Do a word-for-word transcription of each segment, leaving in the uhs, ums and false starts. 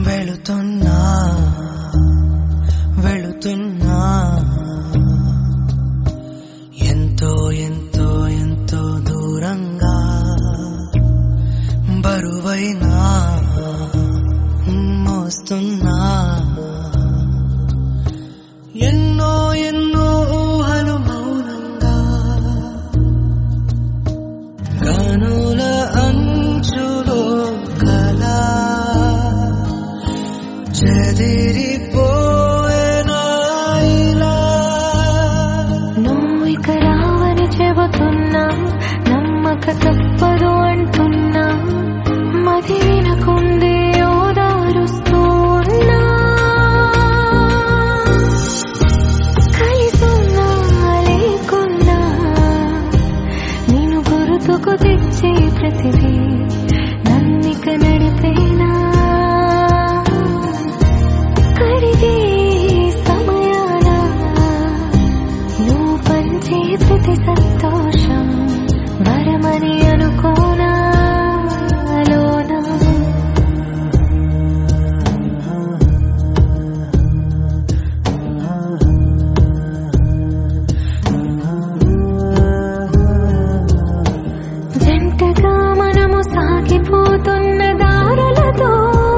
వెళుతున్నా వెళుతున్నా ఎంతో ఎంతో ఎంతో దూరంగా బరువైనా మోస్తున్నా ఎన్నో ఎన్నో ఊహలు మౌనంగా కనుల అంచులో కలా చెదిరిపోయేనా ఇలా నువ్వు ఇక రావని చెబుతున్నా నమ్మక తప్పదు అంటున్నా మది వినకుందే ఓదారుస్తూ ఉన్నా కలిసున్నా లేకున్నా నేను గుర్తుకు తెచ్చే ప్రతిదీ నన్నిక నడిపేనా కరిగే సమయాన నువ్వు పంచే ప్రతి సంతోషం వరమని అనుకోనా లోనా జంటగా మనము సాగిపోతున్న దారులతో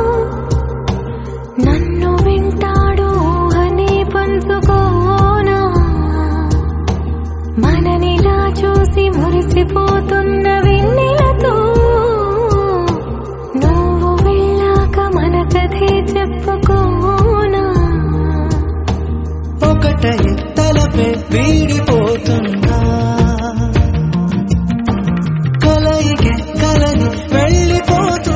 నన్ను వింటాడు అని పంచుకోనా మననిలా చూసి మురిసిపోతున్న వెన్నెలతో నువ్వు వెళ్ళాక మన కథే చెప్పుకోనా ఒకటే తలపే వీడిపోతున్నా కలయికే కలని వెళ్ళిపోతున్నా